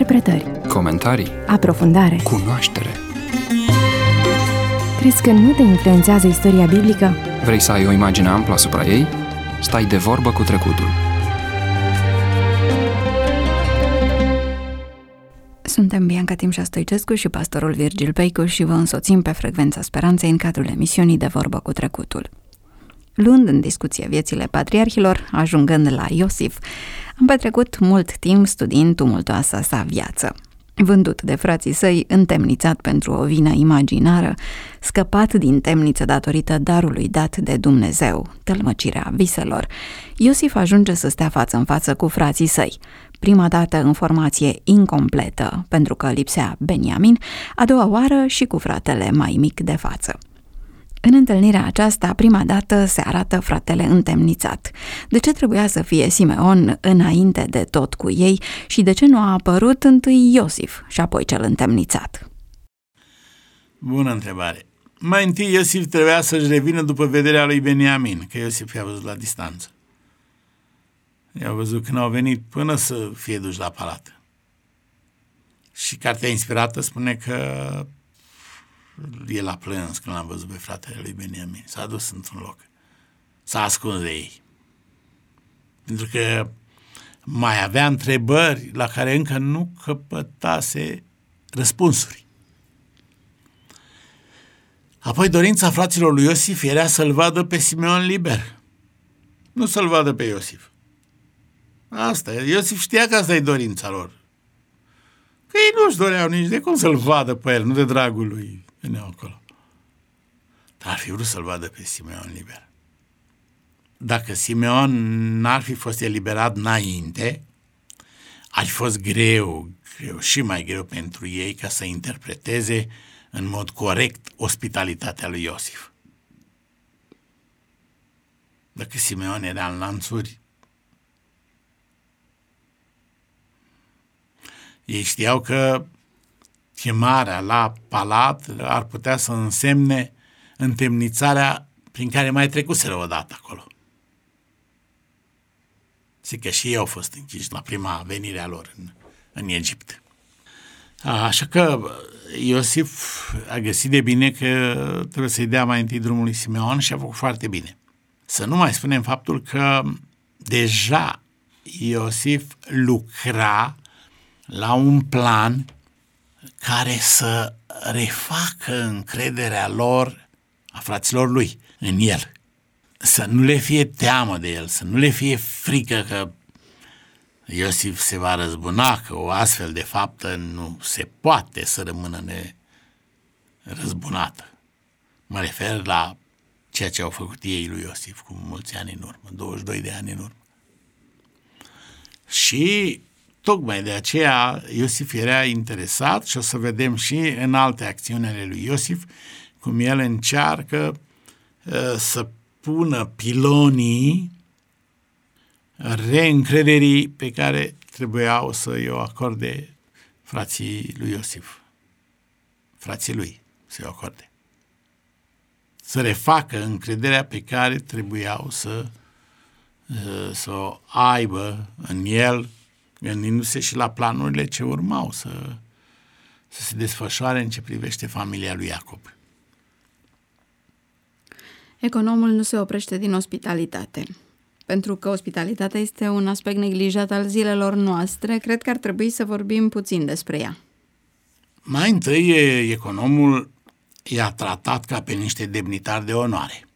Interpretări, comentarii, aprofundare. cunoaștere. Crezi că nu te influențează istoria biblică? Vrei să ai o imagine amplă asupra ei? Stai de vorbă cu trecutul. Suntem Bianca Timșa Stoicescu și pastorul Virgil Peicu și vă însoțim pe Frecvența Speranței în cadrul emisiunii De vorbă cu trecutul. Luând în discuție viețile patriarhilor, ajungând la Iosif, am petrecut mult timp studiind tumultoasa sa viață. Vândut de frații săi, întemnițat pentru o vină imaginară, scăpat din temniță datorită darului dat de Dumnezeu, tălmăcirea viselor, Iosif ajunge să stea față în față cu frații săi. Prima dată în formație incompletă, pentru că lipsea Beniamin, a doua oară și cu fratele mai mic de față. În întâlnirea aceasta, prima dată se arată fratele întemnițat. De ce trebuia să fie Simeon înainte de tot cu ei și de ce nu a apărut întâi Iosif și apoi cel întemnițat? Bună întrebare. Mai întâi Iosif trebuia să-și revină după vederea lui Beniamin, că Iosif i-a văzut la distanță. I-a văzut când au venit până să fie duși la palat. Și cartea inspirată spune că el a plâns când l-a văzut pe fratele lui Beniamin. S-a dus într-un loc. S-a ascuns de ei. Pentru că mai avea întrebări la care încă nu căpătase răspunsuri. Apoi dorința fraților lui Iosif era să-l vadă pe Simeon liber. Nu să-l vadă pe Iosif. Asta e. Iosif știa că asta e dorința lor. Că ei nu-și doreau nici de cum să-l vadă pe el, nu de dragul lui. Veneau acolo. Dar ar fi vrut să-l vadă pe Simeon liber. Dacă Simeon n-ar fi fost eliberat înainte, ar fi fost greu și mai greu pentru ei ca să interpreteze în mod corect ospitalitatea lui Iosif. Dacă Simeon era în lanțuri, ei știau că chemarea la palat ar putea să însemne întemnițarea prin care mai trecuseră odată acolo. Zic că și ei au fost închiși la prima venire a lor în Egipt. Așa că Iosif a găsit de bine că trebuie să-i dea mai întâi drumul lui Simeon și a făcut foarte bine. Să nu mai spunem faptul că deja Iosif lucra la un plan care să refacă încrederea lor, a fraților lui, în el. Să nu le fie teamă de el, să nu le fie frică că Iosif se va răzbuna, că o astfel de faptă nu se poate să rămână nerăzbunată. Mă refer la ceea ce au făcut ei lui Iosif cu mulți ani în urmă, 22 de ani în urmă. Și tocmai de aceea Iosif era interesat și o să vedem și în alte acțiuni ale lui Iosif cum el încearcă să pună pilonii reîncrederii pe care trebuiau să-i o acorde frații lui Iosif. Frații lui să-i o acorde. Să refacă încrederea pe care trebuiau să o aibă în el, gândindu-se și la planurile ce urmau să se desfășoare în ce privește familia lui Iacob. Economul nu se oprește din ospitalitate. Pentru că ospitalitatea este un aspect neglijat al zilelor noastre, cred că ar trebui să vorbim puțin despre ea. Mai întâi, economul i-a tratat ca pe niște demnitari de onoare.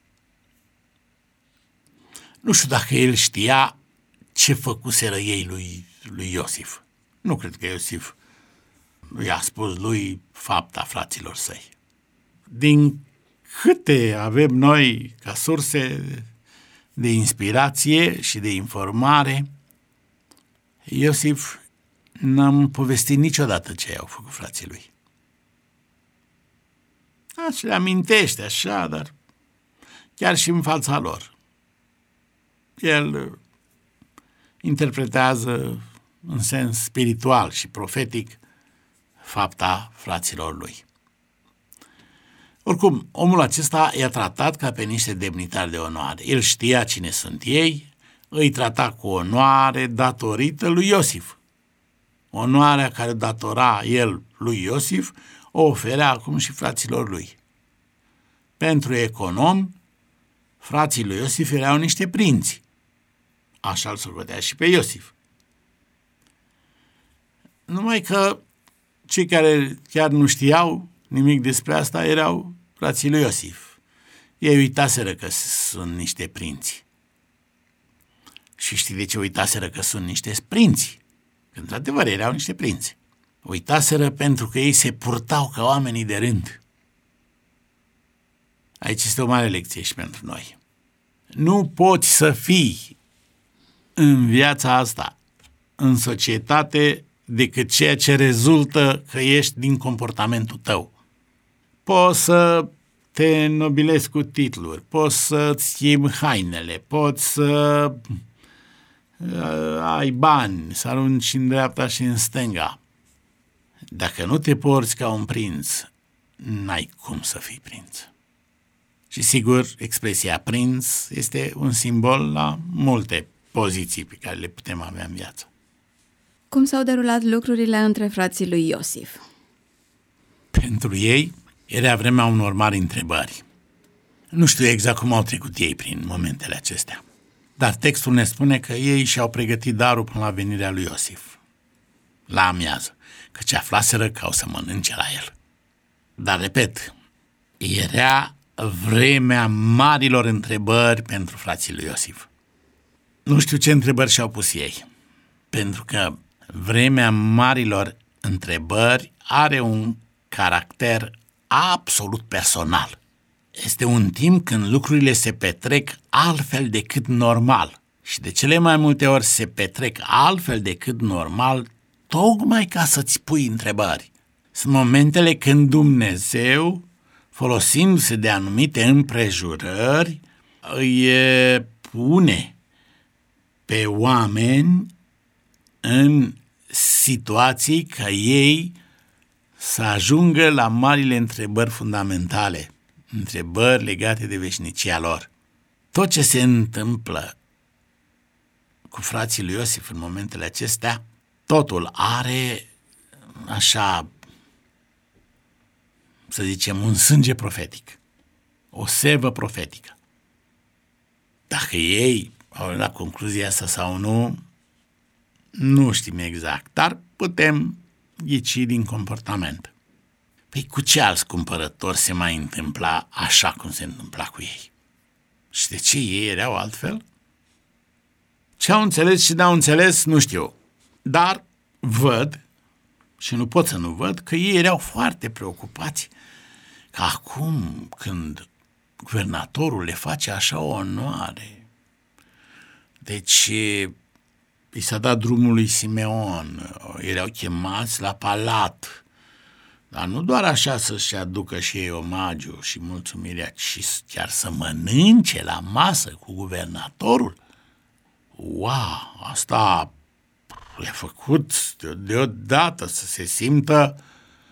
Nu știu dacă el știa ce făcuseră ei lui Iosif. Nu cred că Iosif i-a spus lui fapta fraților săi. Din câte avem noi ca surse de inspirație și de informare, Iosif n-am povestit niciodată ce au făcut frații lui. Și le amintește așa, dar chiar și în fața lor. El interpretează în sens spiritual și profetic fapta fraților lui. Oricum, omul acesta i-a tratat ca pe niște demnitari de onoare. El știa cine sunt ei, îi trata cu onoare datorită lui Iosif. Onoarea care datora el lui Iosif o oferea acum și fraților lui. Pentru econom, frații lui Iosif erau niște prinți. Așa îl socotea și pe Iosif. Numai că cei care chiar nu știau nimic despre asta erau frații lui Iosif. Ei uitaseră că sunt niște prinți. Și știi de ce uitaseră că sunt niște prinți? Că într-adevăr erau niște prinți. Uitaseră pentru că ei se purtau ca oamenii de rând. Aici este o mare lecție și pentru noi. Nu poți să fii în viața asta, în societate, decât ceea ce rezultă că ești din comportamentul tău. Poți să te înnobilezi cu titluri, poți să-ți schimbi hainele, poți să ai bani, să arunci în dreapta și în stânga. Dacă nu te porți ca un prinț, n-ai cum să fii prinț. Și sigur, expresia prinț este un simbol la multe poziții pe care le putem avea în viață. Cum s-au derulat lucrurile între frații lui Iosif? Pentru ei era vremea unor mari întrebări. Nu știu exact cum au trecut ei prin momentele acestea, dar textul ne spune că ei și-au pregătit darul până la venirea lui Iosif, la amiază, căci aflaseră că au să mănânce la el. Dar, repet, era vremea marilor întrebări pentru frații lui Iosif. Nu știu ce întrebări și-au pus ei, pentru că vremea marilor întrebări are un caracter absolut personal. Este un timp când lucrurile se petrec altfel decât normal și de cele mai multe ori se petrec altfel decât normal tocmai ca să-ți pui întrebări. Sunt momentele când Dumnezeu, folosindu-se de anumite împrejurări, îi pune pe oameni în situații ca ei să ajungă la marile întrebări fundamentale, întrebări legate de veșnicia lor. Tot ce se întâmplă cu frații lui Iosif în momentele acestea, totul are, așa, să zicem, un sânge profetic, o sevă profetică. Dacă ei au la concluzia asta sau nu, nu știm exact, dar putem ghici din comportament. Păi cu ce alți cumpărători se mai întâmpla așa cum se întâmpla cu ei? Și de ce ei erau altfel? Ce au înțeles și n-au înțeles, nu știu. Dar văd, și nu pot să nu văd, că ei erau foarte preocupați că acum când guvernatorul le face așa o onoare, deci i s-a dat drumul lui Simeon, erau chemați la palat, dar nu doar așa să-și aducă și ei omagiu și mulțumirea, ci chiar să mănânce la masă cu guvernatorul. Wow, asta le-a făcut deodată să se simtă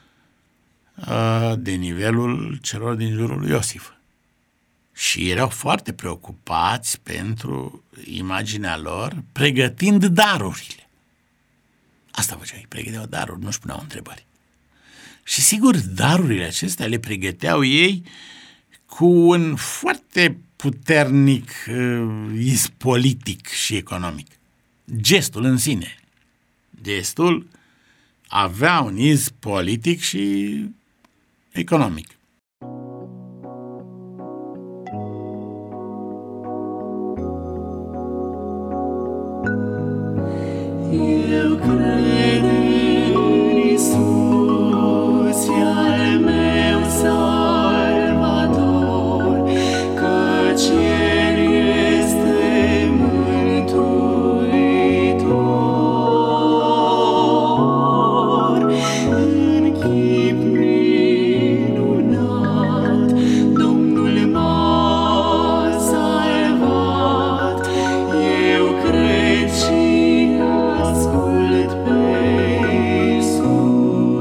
de nivelul celor din jurul lui Iosif. Și erau foarte preocupați pentru imaginea lor, pregătind darurile. Asta făceau, ei pregăteau daruri, nu-și puneau întrebări. Și sigur, darurile acestea le pregăteau ei cu un foarte puternic iz politic și economic. Gestul în sine. Gestul avea un iz politic și economic. Eu cred în Iisus, al meu Salvator, căci El este Mântuitor. În chip minunat, Domnul m-a salvat. Eu cred și ascult pe Iisus.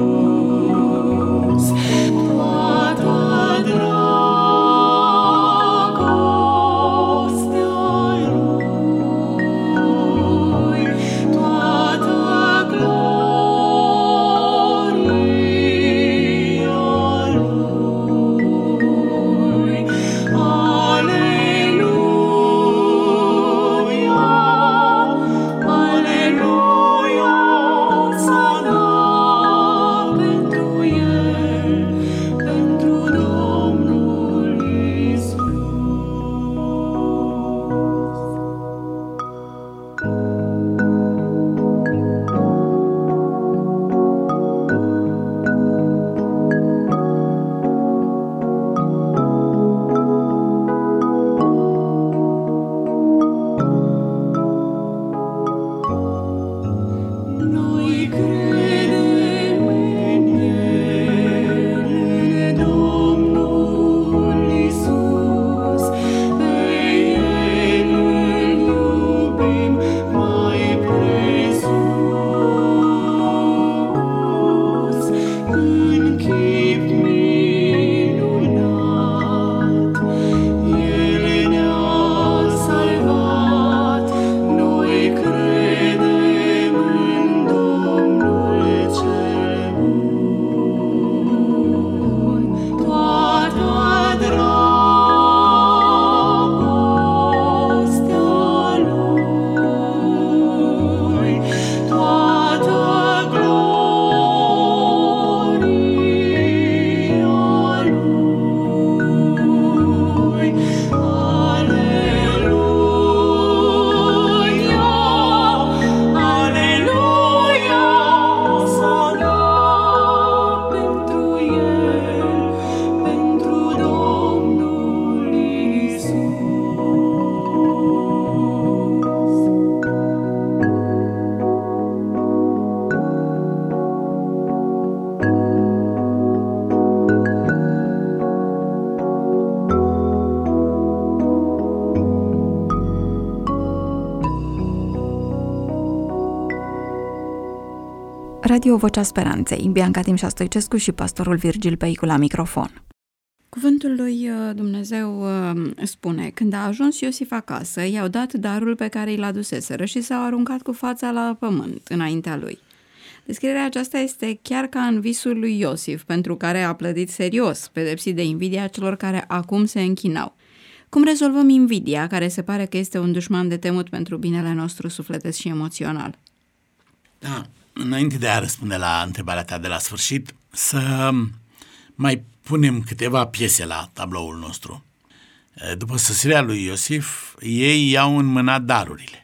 Radio Vocea Speranței, Bianca Timșa Stoicescu și pastorul Virgil Peicu la microfon. Cuvântul lui Dumnezeu spune: când a ajuns Iosif acasă, i-au dat darul pe care îl aduseseră și s-au aruncat cu fața la pământ înaintea lui. Descrierea aceasta este chiar ca în visul lui Iosif, pentru care a plătit serios, pedepsit de invidia celor care acum se închinau. Cum rezolvăm invidia, care se pare că este un dușman de temut pentru binele nostru sufletesc și emoțional? Da, înainte de a răspunde la întrebarea ta de la sfârșit, să mai punem câteva piese la tabloul nostru. După sosirea lui Iosif, ei i-au înmânat darurile.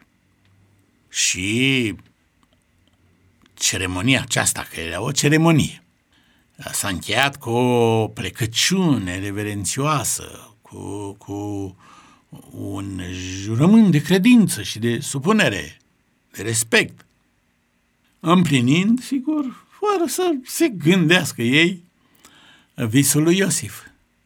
Și ceremonia aceasta, că era o ceremonie, s-a încheiat cu o plecăciune reverențioasă, cu un jurământ de credință și de supunere, de respect, împlinind, sigur, fără să se gândească ei, visul lui Iosif.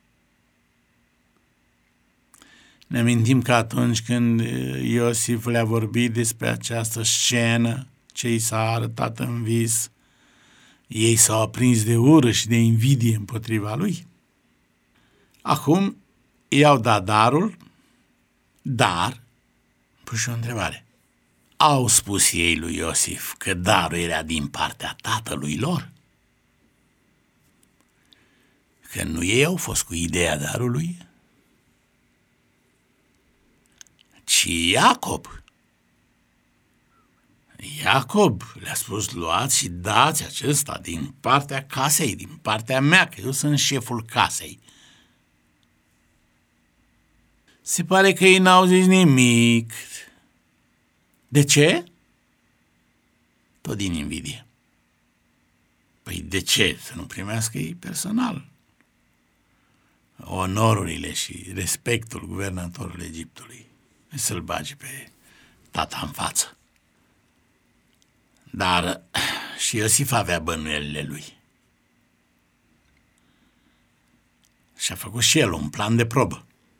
Ne amintim că atunci când Iosif le-a vorbit despre această scenă ce i s-a arătat în vis, ei s-au aprins de ură și de invidie împotriva lui. Acum i-au dat darul, dar, pus și o întrebare, au spus ei lui Iosif că darul era din partea tatălui lor? Că nu ei au fost cu ideea darului, ci Iacob. Iacob le-a spus: luați și dați acesta din partea casei, din partea mea, că eu sunt șeful casei. Se pare că ei n-au zis nimic. De ce? Tot din invidie. Păi de ce? Să nu primească ei personal onorurile și respectul guvernatorului Egiptului, să-l bage pe tata în față. Dar și Iosif avea bănuielile lui. Și a făcut și el un plan de probă.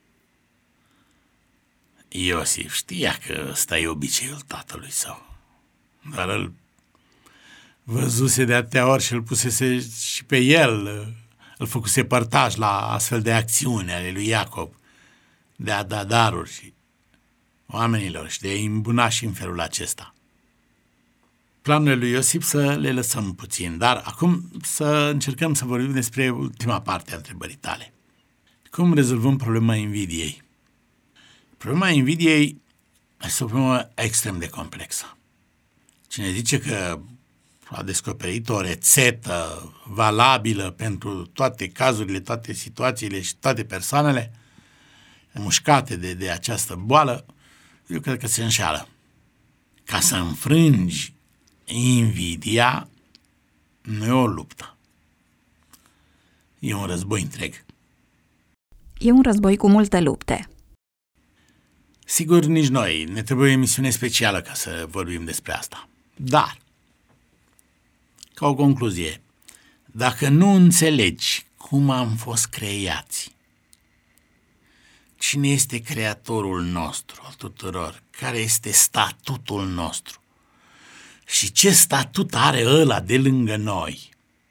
Iosif știa că ăsta e obiceiul tatălui său, dar îl văzuse de atâtea ori și îl pusese și pe el, îl făcuse părtaș la astfel de acțiuni ale lui Iacob, de a da daruri și oamenilor și de a îmbuna și în felul acesta. Planurile lui Iosif să le lăsăm puțin, dar acum să încercăm să vorbim despre ultima parte a întrebării tale. Cum rezolvăm problema invidiei? Problema invidiei este o problemă extrem de complexă. Cine zice că a descoperit o rețetă valabilă pentru toate cazurile, toate situațiile și toate persoanele mușcate de această boală, eu cred că se înșeală. Ca să înfrângi invidia, nu e o luptă. E un război întreg. E un război cu multe lupte. Sigur, nici noi ne trebuie o emisiune specială ca să vorbim despre asta. Dar, ca o concluzie, dacă nu înțelegi cum am fost creați, cine este creatorul nostru, al tuturor, care este statutul nostru și ce statut are ăla de lângă noi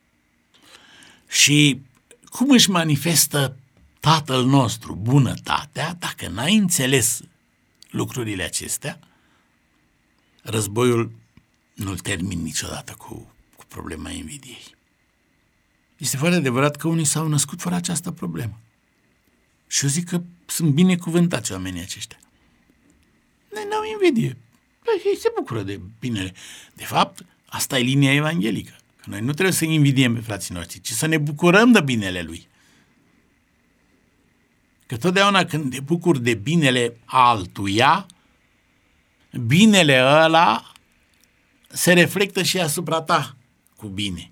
și cum își manifestă Tatăl nostru bunătatea, dacă n-ai înțeles lucrurile acestea, războiul nu-l termin niciodată cu problema invidiei. Este foarte adevărat că unii s-au născut fără această problemă. Și eu zic că sunt binecuvântați oamenii aceștia. Noi n-au invidie. Ei se bucură de binele. De fapt, asta e linia evanghelică. Că noi nu trebuie să invidiem pe frații noștri, ci să ne bucurăm de binele lui. Că totdeauna când te bucuri de binele altuia, binele ăla se reflectă și asupra ta cu bine.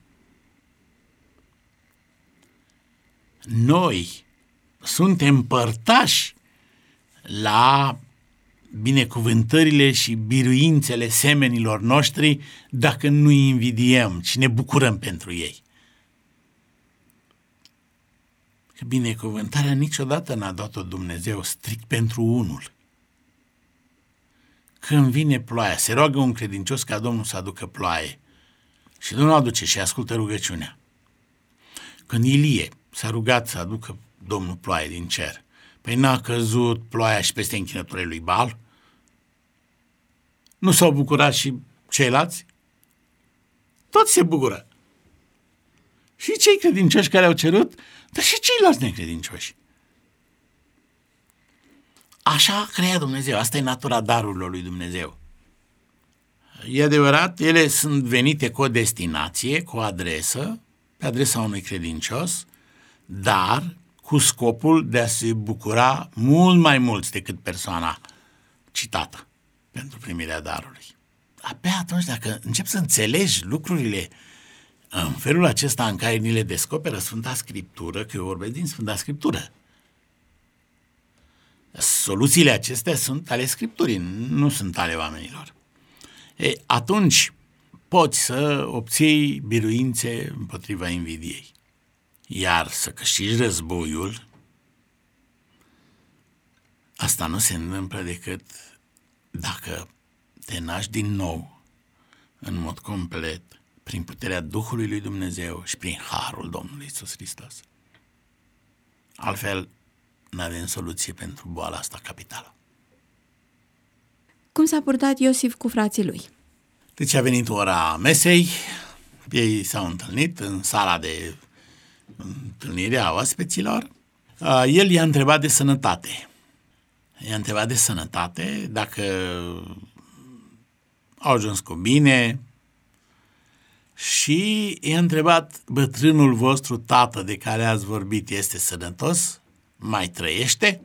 Noi suntem părtași la binecuvântările și biruințele semenilor noștri dacă nu îi invidiem, ci ne bucurăm pentru ei. Că binecuvântarea niciodată n-a dat-o Dumnezeu strict pentru unul. Când vine ploaia, se roagă un credincios ca Domnul să aducă ploaie Și Domnul aduce și ascultă rugăciunea. Când Ilie s-a rugat să aducă Domnul ploaie din cer, păi n-a căzut ploaia și peste închinătorii lui Baal? Nu s-au bucurat și ceilalți? Toți se bucură. Și cei credincioși care au cerut, dar și ceilalți necredincioși. Așa crea Dumnezeu. Asta e natura darurilor lui Dumnezeu. E adevărat, ele sunt venite cu o destinație, cu o adresă, pe adresa unui credincios, dar cu scopul de a se bucura mult mai mulți decât persoana citată pentru primirea darului. Abia atunci, dacă începi să înțelegi lucrurile în felul acesta în care ni le descoperă Sfânta Scriptură, că eu vorbesc din Sfânta Scriptură, soluțiile acestea sunt ale Scripturii, nu sunt ale oamenilor. Atunci poți să obții biruințe împotriva invidiei. Iar să câștigi războiul, asta nu se întâmplă decât dacă te naști din nou, în mod complet, prin puterea Duhului lui Dumnezeu și prin harul Domnului Iisus Hristos. Altfel, n-avem soluție pentru boala asta capitală. Cum s-a purtat Iosif cu frații lui? Deci a venit ora mesei, ei s-au întâlnit în sala de întâlnire a oaspeților. El i-a întrebat de sănătate. I-a întrebat de sănătate, dacă au ajuns cu bine, și i-a întrebat: bătrânul vostru tată de care ați vorbit este sănătos? Mai trăiește?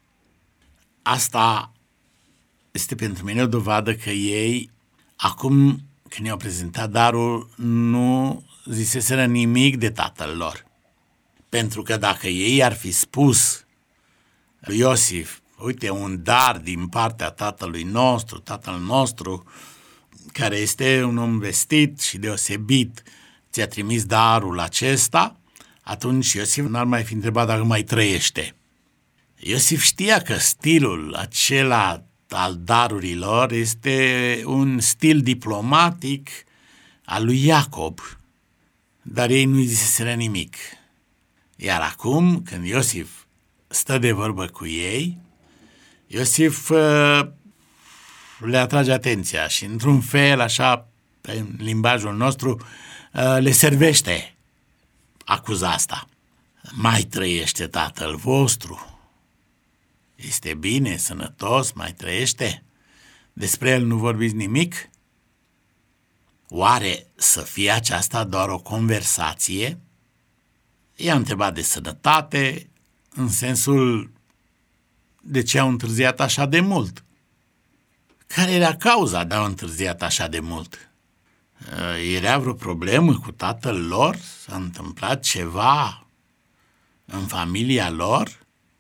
Asta este pentru mine o dovadă că ei, acum când i-au prezentat darul, nu ziseseră nimic de tatăl lor. Pentru că dacă ei ar fi spus lui Iosif: uite, un dar din partea tatăl nostru, care este un om vestit și deosebit, ți-a trimis darul acesta, atunci Iosif n-ar mai fi întrebat dacă mai trăiește. Iosif știa că stilul acela al darurilor este un stil diplomatic al lui Iacob, dar ei nu-i ziseseră nimic. Iar acum, când Iosif stă de vorbă cu ei, Iosif le atrage atenția și, într-un fel, așa, în limbajul nostru, le servește acuza asta. Mai trăiește tatăl vostru? Este bine, sănătos, mai trăiește? Despre el nu vorbiți nimic? Oare să fie aceasta doar o conversație? I-a întrebat de sănătate, în sensul de ce au întârziat așa de mult. Care era cauza de a întârziat așa de mult? Era vreo problemă cu tatăl lor? S-a întâmplat ceva în familia lor?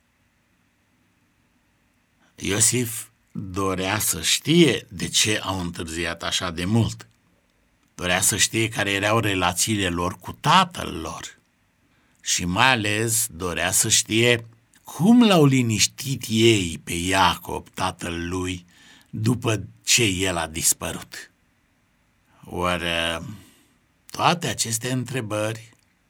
Iosif dorea să știe de ce au întârziat așa de mult. Dorea să știe care erau relațiile lor cu tatăl lor. Și mai ales dorea să știe cum l-au liniștit ei pe Iacob, tatăl lui, după ce el a dispărut. Oare toate aceste întrebări,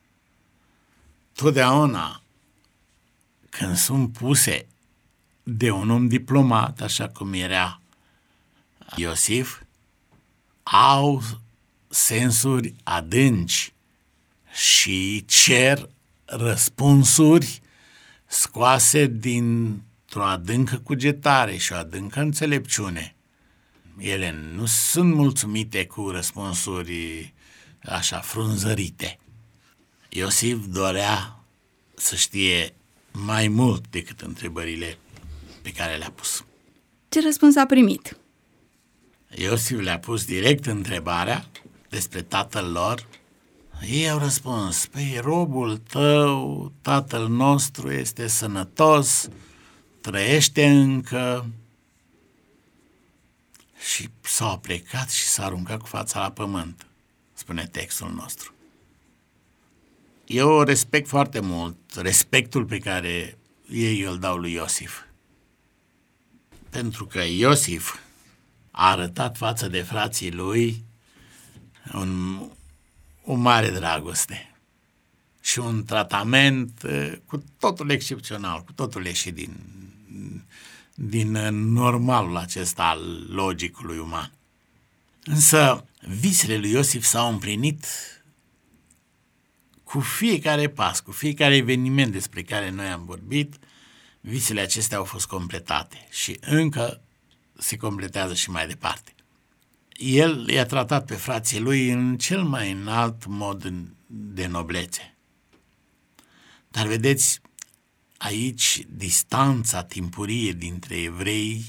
totdeauna când sunt puse de un om diplomat, așa cum era Iosif, au sensuri adânci și cer răspunsuri scoase dintr-o adâncă cugetare și o adâncă înțelepciune. Ele nu sunt mulțumite cu răspunsuri așa frunzărite. Iosif dorea să știe mai mult decât întrebările pe care le-a pus. Ce răspuns a primit? Iosif le-a pus direct întrebarea despre tatăl lor. Ei au răspuns: păi, robul tău, tatăl nostru, este sănătos, trăiește încă. Și s-au plecat și s-a aruncat cu fața la pământ, spune textul nostru. Eu respect foarte mult respectul pe care ei îl dau lui Iosif. Pentru că Iosif a arătat față de frații lui un o mare dragoste și un tratament cu totul excepțional, cu totul ieșit din normalul acesta al logicului uman. Însă visele lui Iosif s-au împlinit cu fiecare pas, cu fiecare eveniment despre care noi am vorbit. Visele acestea au fost completate și încă se completează și mai departe. El i-a tratat pe frații lui în cel mai înalt mod de noblețe. Dar vedeți, aici distanța timpurie dintre evrei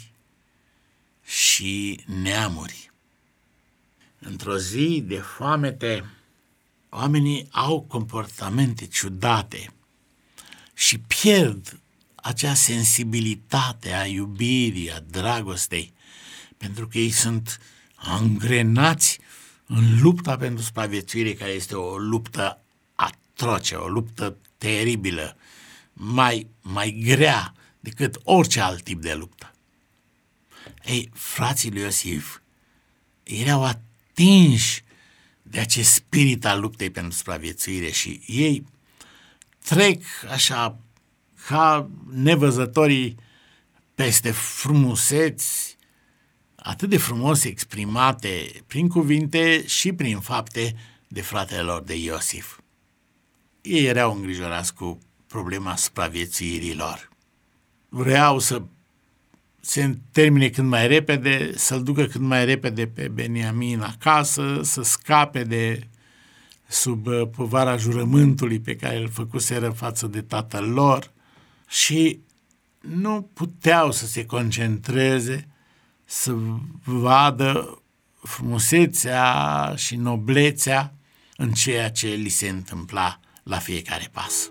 și neamuri. Într-o zi de foamete, oamenii au comportamente ciudate și pierd acea sensibilitate a iubirii, a dragostei, pentru că ei sunt angrenați în lupta pentru supraviețuire, care este o luptă atroce, o luptă teribilă, mai grea decât orice alt tip de luptă. Ei, frații lui Iosif erau atinși de acest spirit al luptei pentru supraviețuire și ei trec așa ca nevăzătorii peste frumuseți atât de frumos exprimate prin cuvinte și prin fapte de fratele lor de Iosif. Ei erau îngrijorați cu problema supraviețuirii lor. Vreau să se termine cât mai repede, să-l ducă cât mai repede pe Beniamin acasă, să scape de sub povara jurământului pe care îl făcuseră față de tatăl lor și nu puteau să se concentreze să vadă frumusețea și noblețea în ceea ce li se întâmpla la fiecare pas.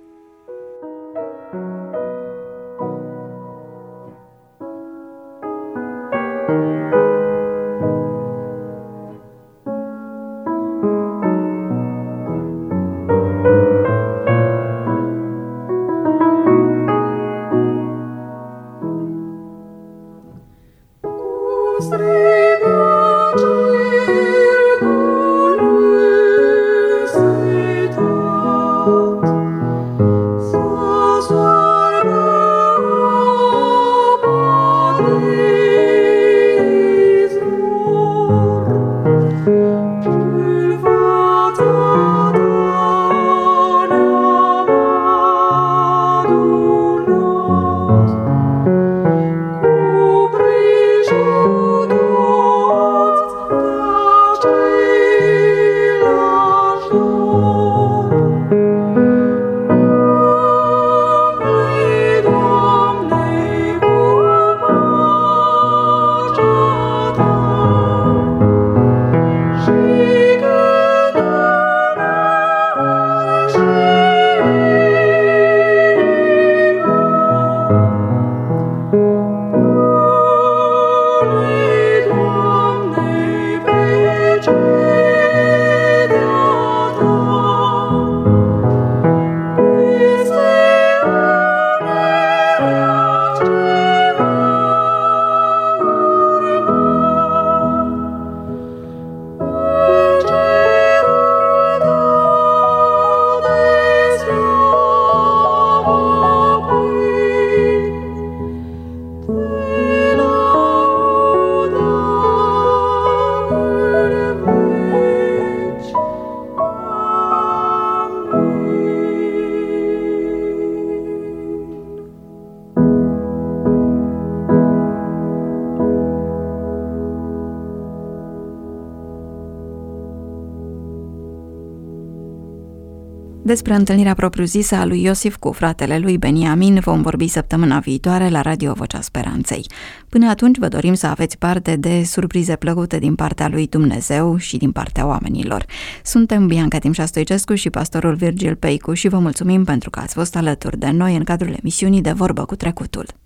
Despre întâlnirea propriu-zisă a lui Iosif cu fratele lui Beniamin vom vorbi săptămâna viitoare la Radio Vocea Speranței. Până atunci vă dorim să aveți parte de surprize plăcute din partea lui Dumnezeu și din partea oamenilor. Suntem Bianca Timșa Stoicescu și pastorul Virgil Peicu și vă mulțumim pentru că ați fost alături de noi în cadrul emisiunii De Vorbă cu Trecutul.